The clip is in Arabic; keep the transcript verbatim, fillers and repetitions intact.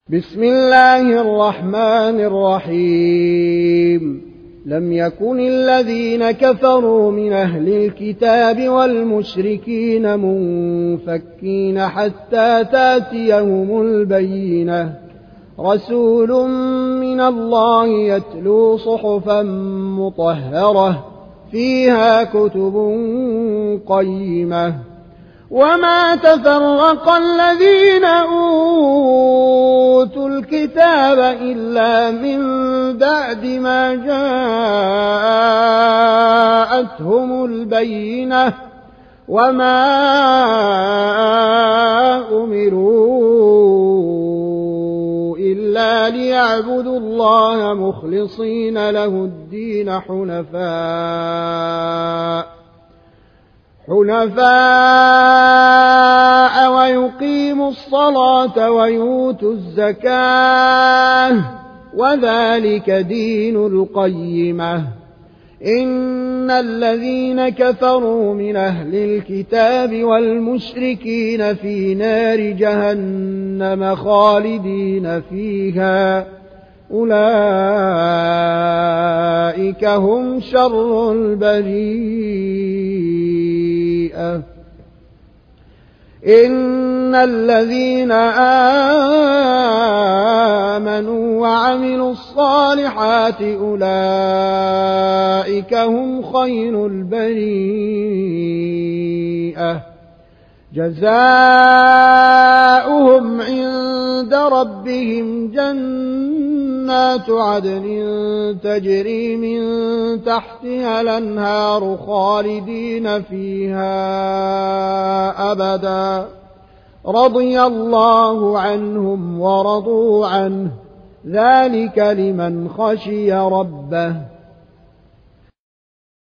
بسم الله الرحمن الرحيم لم يكن الذين كفروا من أهل الكتاب والمشركين منفكين حتى تاتيهم البينة رسول من الله يتلو صحفا مطهرة فيها كتب قيمة وما تفرق الذين أوتوا الكتاب إلا من بعد ما جاءتهم البينة وما أمروا إلا ليعبدوا الله مخلصين له الدين حنفاء حنفاء ويقيموا الصلاة ويؤتوا الزكاة وذلك دين القيمة إن الذين كفروا من أهل الكتاب والمشركين في نار جهنم خالدين فيها أولئك هم شر البرية إن الذين آمنوا وعملوا الصالحات أولئك هم خير البرية جزاؤهم عند ربهم جنات عدن تجري من تحتها الأنهار خالدين فيها أبدا رضي الله عنهم ورضوا عنه ذلك لمن خشي ربه